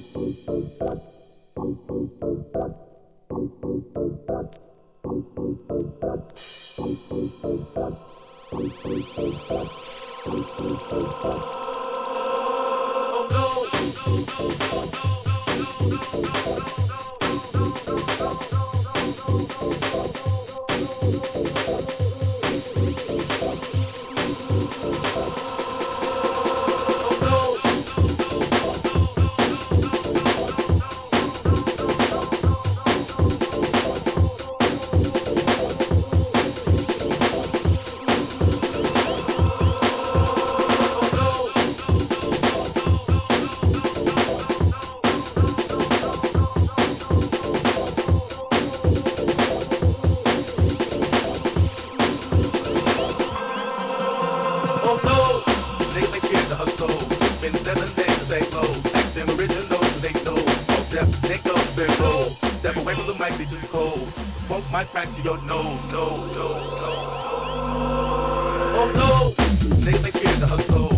Oh no, niggas ain't scared to hustle. It's been 7 days, the same clothes. Ask them original, they know. All step, take up, then roll. Step away from the mic, they too cold. Funk might crack to your nose, no, no, no.